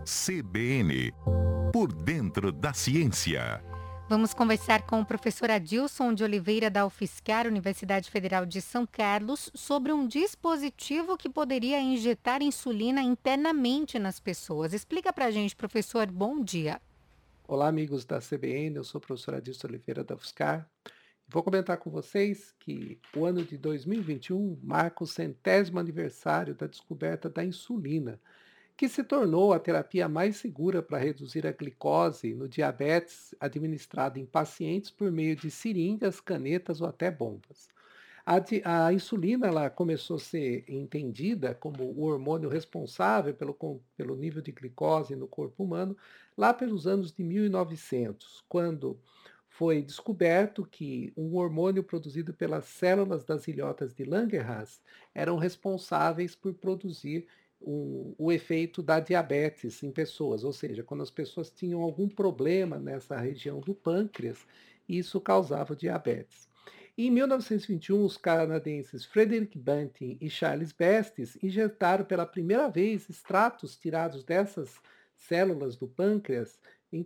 CBN, por dentro da ciência. Vamos conversar com o professor Adilson de Oliveira da UFSCar, Universidade Federal de São Carlos, sobre um dispositivo que poderia injetar insulina internamente nas pessoas. Explica pra gente, professor. Bom dia. Olá, amigos da CBN, eu sou o professor Adilson Oliveira da UFSCar. Vou comentar com vocês que o ano de 2021 marca o 100º aniversário da descoberta da insulina, que se tornou a terapia mais segura para reduzir a glicose no diabetes administrada em pacientes por meio de seringas, canetas ou até bombas. A insulina ela começou a ser entendida como o hormônio responsável pelo nível de glicose no corpo humano lá pelos anos de 1900, quando foi descoberto que um hormônio produzido pelas células das ilhotas de Langerhans eram responsáveis por produzir o efeito da diabetes em pessoas, ou seja, quando as pessoas tinham algum problema nessa região do pâncreas, isso causava diabetes. Em 1921, os canadenses Frederick Banting e Charles Bestis injetaram pela primeira vez extratos tirados dessas células do pâncreas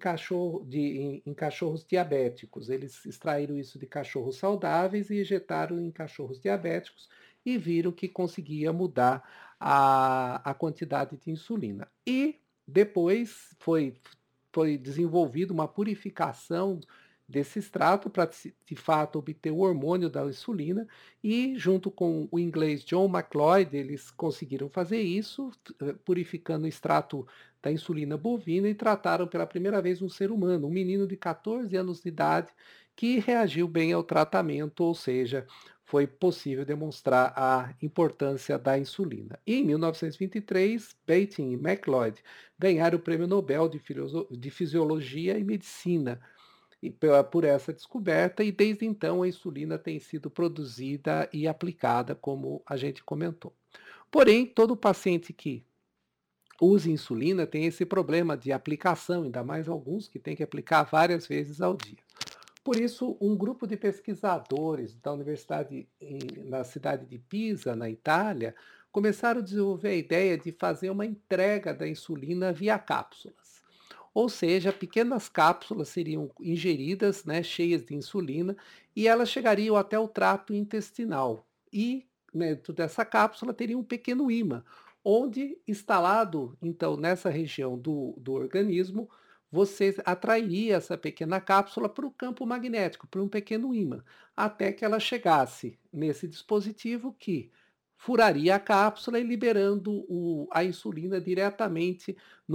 em cachorros diabéticos. Eles extraíram isso de cachorros saudáveis e injetaram em cachorros diabéticos e viram que conseguia mudar a quantidade de insulina. E depois foi desenvolvida uma purificação desse extrato para, de fato, obter o hormônio da insulina e, junto com o inglês John MacLeod, eles conseguiram fazer isso, purificando o extrato da insulina bovina e trataram pela primeira vez um ser humano, um menino de 14 anos de idade que reagiu bem ao tratamento, ou seja, foi possível demonstrar a importância da insulina. E em 1923, Banting e MacLeod ganharam o Prêmio Nobel de Fisiologia e Medicina por essa descoberta, e desde então a insulina tem sido produzida e aplicada, como a gente comentou. Porém, todo paciente que usa insulina tem esse problema de aplicação, ainda mais alguns que têm que aplicar várias vezes ao dia. Por isso, um grupo de pesquisadores da universidade na cidade de Pisa, na Itália, começaram a desenvolver a ideia de fazer uma entrega da insulina via cápsulas. Ou seja, pequenas cápsulas seriam ingeridas, né, cheias de insulina, e elas chegariam até o trato intestinal. E dentro dessa cápsula teria um pequeno ímã, onde instalado, então, nessa região do organismo, você atrairia essa pequena cápsula para o campo magnético, para um pequeno ímã, até que ela chegasse nesse dispositivo que furaria a cápsula e liberando a insulina diretamente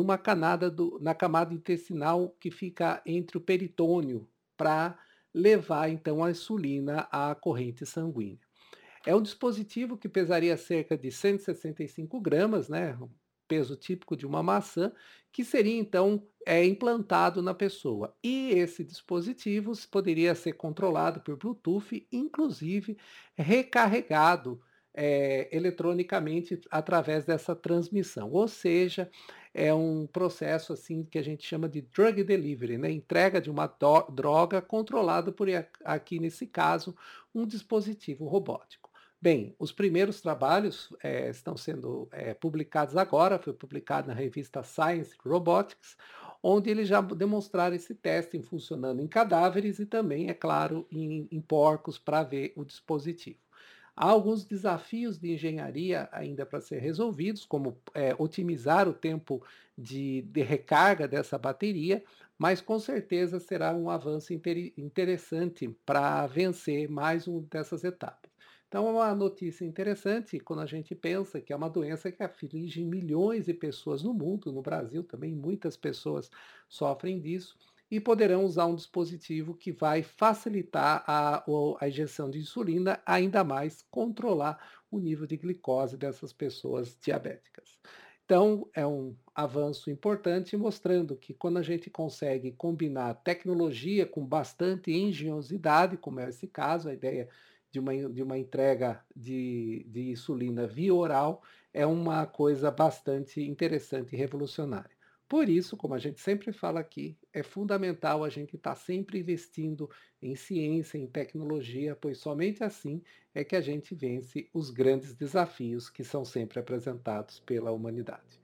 na camada intestinal que fica entre o peritônio, para levar então a insulina à corrente sanguínea. É um dispositivo que pesaria cerca de 165 gramas, né, o peso típico de uma maçã, que seria então implantado na pessoa. E esse dispositivo poderia ser controlado por Bluetooth, inclusive recarregado eletronicamente através dessa transmissão. Ou seja, é um processo assim que a gente chama de drug delivery, né? Entrega de uma droga controlada por, aqui nesse caso, um dispositivo robótico. Bem, os primeiros trabalhos estão sendo publicados agora, foi publicado na revista Science Robotics, onde eles já demonstraram esse teste funcionando em cadáveres e também, é claro, em porcos para ver o dispositivo. Há alguns desafios de engenharia ainda para ser resolvidos, como otimizar o tempo de recarga dessa bateria, mas com certeza será um avanço interessante para vencer mais uma dessas etapas. Então é uma notícia interessante quando a gente pensa que é uma doença que aflige milhões de pessoas no mundo, no Brasil também muitas pessoas sofrem disso, e poderão usar um dispositivo que vai facilitar a injeção de insulina, ainda mais controlar o nível de glicose dessas pessoas diabéticas. Então, é um avanço importante mostrando que quando a gente consegue combinar tecnologia com bastante engenhosidade, como é esse caso, a ideia de uma entrega de insulina via oral, é uma coisa bastante interessante e revolucionária. Por isso, como a gente sempre fala aqui, é fundamental a gente estar sempre investindo em ciência, em tecnologia, pois somente assim é que a gente vence os grandes desafios que são sempre apresentados pela humanidade.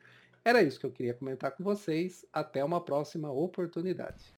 Era isso que eu queria comentar com vocês. Até uma próxima oportunidade.